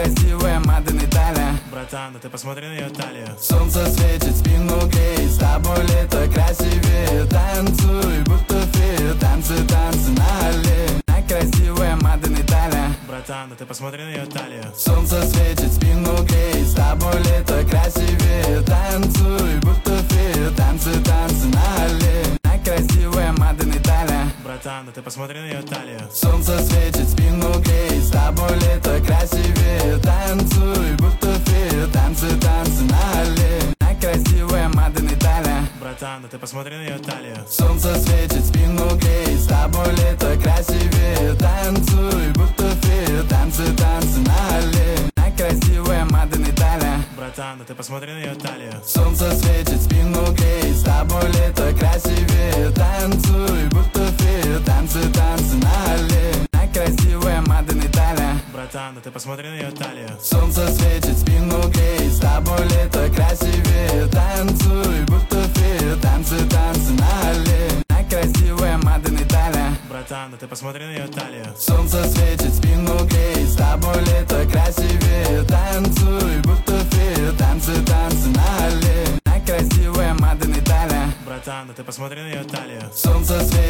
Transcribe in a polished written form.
красивая Маден Италия. Братан, да ты посмотри на ее талию. Солнце светит, спину греет, с тобой лето красивее. Танцуй, будто фея, танцы, танцы на аллее. Красивая Маден Италия. Братан, да ты посмотри на ее талию. Солнце светит, спину греет, с тобой лето красивее. Танцуй, будто фея, танцы, танцы на аллее. Красивая Маден Италия. Братан, да ты посмотри на ее талию. Солнце светит, спину греет, с тобой лето красивее. Танцуй, будто фея, танцы, танцы на аллее. Красивая Маден Италия. Братан, да ты посмотри на ее талию. Солнце светит, спину греет, с тобой лето красивее. Танцуй, будто фея, танцы, танцы на аллее. Красивая Маден Италия. Братан, да ты посмотри на ее талию. Солнце светит, спину греет, с тобой лето красивее. Танцуй, будто фея, танцы, танцы на аллее. Красивая Маден Италия. Братан, да ты посмотри на ее талию. Солнце светит, спину греет, с тобой лето красивее. Танцуй, будто фея, танцы, танцы на аллее. Красивая Маден Италия. Братан, да ты посмотри на ее талию. Солнце светит, спину греет, с тобой лето красивее. Танцуй, будто фея, танцы, танцы на аллее. Красивая Маден Италия. Братан, да ты посмотри на ее талию. Солнце светит.